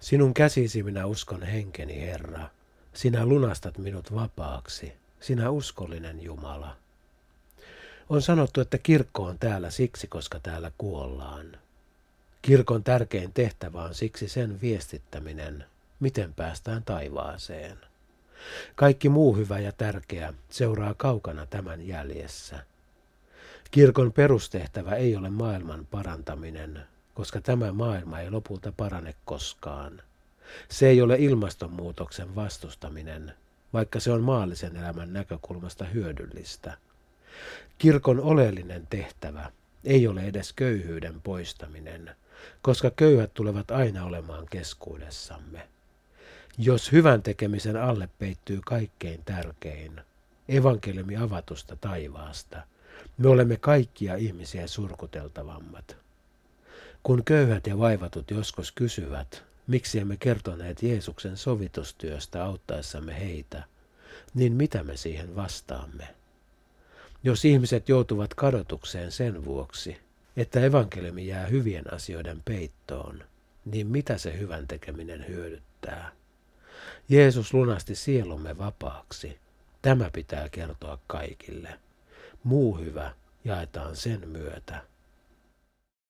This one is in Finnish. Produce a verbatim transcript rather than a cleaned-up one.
Sinun käsisi minä uskon henkeni, Herra. Sinä lunastat minut vapaaksi, sinä uskollinen Jumala. On sanottu, että kirkko on täällä siksi, koska täällä kuollaan. Kirkon tärkein tehtävä on siksi sen viestittäminen, miten päästään taivaaseen. Kaikki muu hyvä ja tärkeä seuraa kaukana tämän jäljessä. Kirkon perustehtävä ei ole maailman parantaminen, koska tämä maailma ei lopulta parane koskaan. Se ei ole ilmastonmuutoksen vastustaminen, vaikka se on maallisen elämän näkökulmasta hyödyllistä. Kirkon oleellinen tehtävä ei ole edes köyhyyden poistaminen, koska köyhät tulevat aina olemaan keskuudessamme. Jos hyvän tekemisen alle peittyy kaikkein tärkein, evankeliumi avatusta taivaasta, me olemme kaikkia ihmisiä surkuteltavammat. Kun köyhät ja vaivatut joskus kysyvät, miksi emme kertoneet Jeesuksen sovitustyöstä auttaessamme heitä, niin mitä me siihen vastaamme? Jos ihmiset joutuvat kadotukseen sen vuoksi, että evankeliumi jää hyvien asioiden peittoon, niin mitä se hyvän tekeminen hyödyttää? Jeesus lunasti sielumme vapaaksi. Tämä pitää kertoa kaikille. Muu hyvä jaetaan sen myötä.